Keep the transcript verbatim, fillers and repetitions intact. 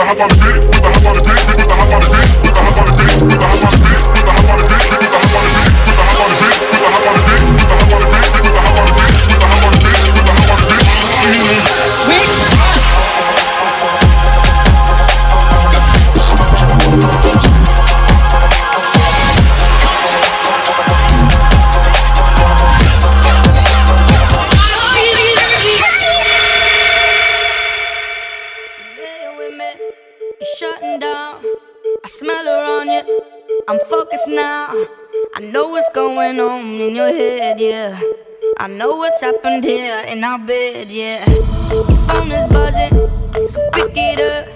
I'm focused now. I know what's going on in your head, yeah. I know what's happened here in our bed, yeah. Your phone is buzzing, so pick it up.